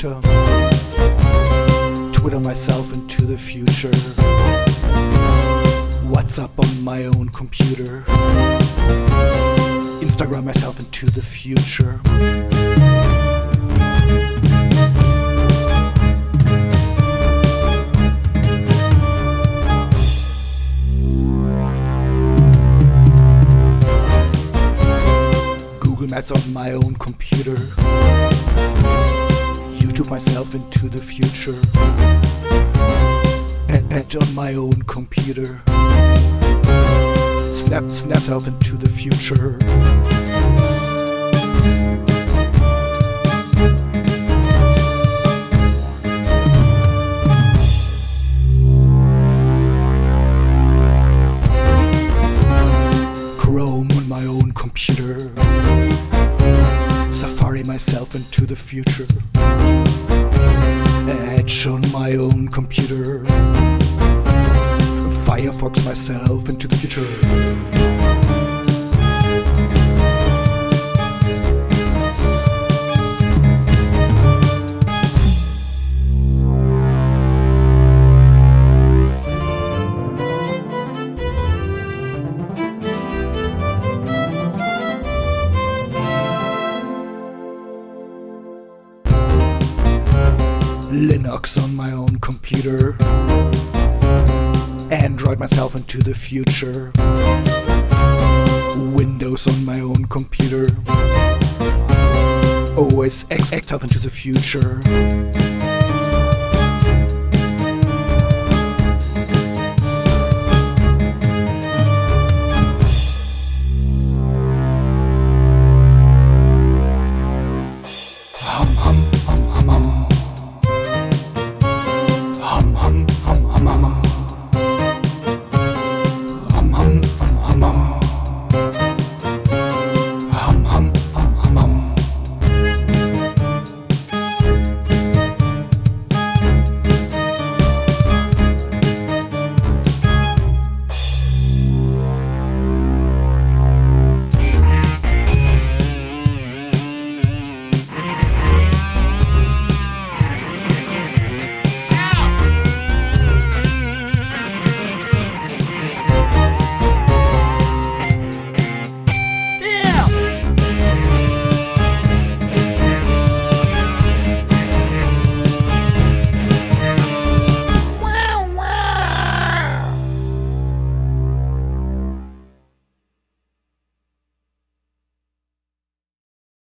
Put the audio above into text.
Twitter. Twitter myself into the future. WhatsApp on my own computer. Instagram myself into the future. Google Maps on my own computer. YouTube myself into the future. Edge on my own computer. Snap myself into the future. Chrome on my own computer. Safari myself into the future. Edge on my own computer. Firefox myself into the future. Linux on my own computer. Android myself into the future. Windows on my own computer. OS X myself into the future.